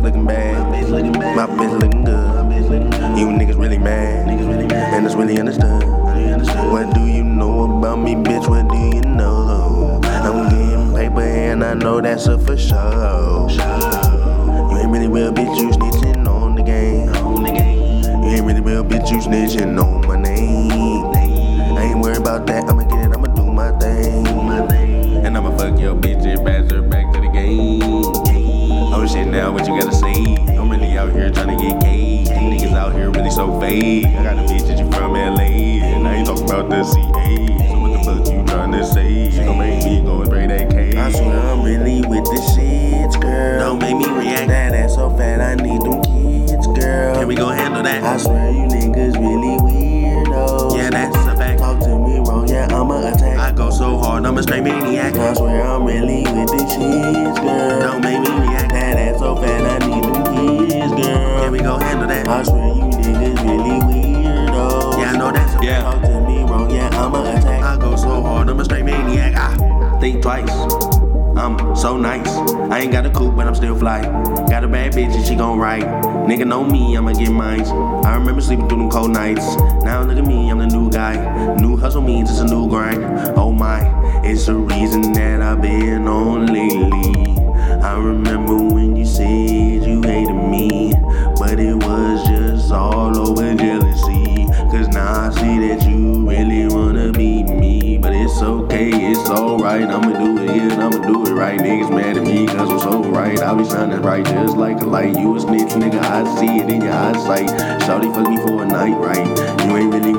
looking bad. My bitch looking good. You niggas really mad. And it's really understood. What do you know about me, bitch? What do you know? I'm getting paper and I know that's a for sure. You ain't really real, bitch, you snitching on the game. You ain't really real, bitch, you snitching on my name. I ain't worried about that, I'ma get it, I'ma do my thing. And I'ma fuck your bitch and pass her back to the game. Oh shit, now what you gotta say? I'm really out here trying to get paid. These niggas out here really so fake. I got a bitch that you from LA, and I ain't talking about the CA. So what the fuck you tryna say? Don't make me go and spray that K. I swear I'm really with the shits, girl. Don't make me react. That ass so fat, I need them kids, girl. Can we go handle that? I swear you niggas really weirdos. Yeah, that's a fact. Talk to me wrong, yeah, I'ma attack. I go so hard, I'm a straight maniac. I swear I'm really with the shits, girl. Don't make me react. That ass so fat, I need them kids, girl. Can we go handle that? I swear you niggas really weirdos. Yeah, I know that's a fact. Talk to me wrong, yeah, I'ma attack. I go so hard, I'm a straight maniac. I think twice. I'm so nice. I ain't got a coupe, but I'm still fly. Got a bad bitch and she gon' ride. Nigga know me, I'ma get mines. I remember sleeping through them cold nights. Now look at me, I'm the new guy. New hustle means it's a new grind. Oh my, it's the reason that I've been on lately. I remember when you said you hated me, but it was just all over jealousy. Cause now I see that you really wanna beat me. But it's okay, it's alright. I'ma do it, yeah, I'ma do it right. Niggas mad at me cause I'm so right. I be shining bright just like a light. You a snitch, nigga, I see it in your eyesight. Shawty fuck me for a night, right? You ain't really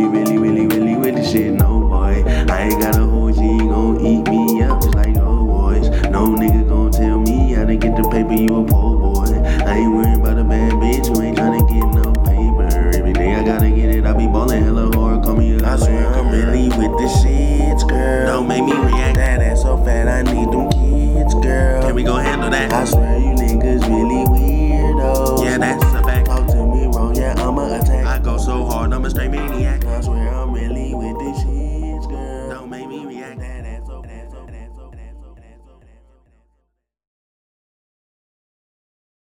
with the shit, no boy. I ain't got a hoe, she ain't gon' eat me up just like old boys. No nigga gon' tell me how to get the paper, you a poor boy. I ain't worried about a bad bitch who ain't tryna get no paper. Every day I gotta get it, I be ballin' hella hard, call me a I swear I'm really with the shits, girl. Don't make me react. That ass so fat, I need them kids, girl. Can we go handle that? I swear you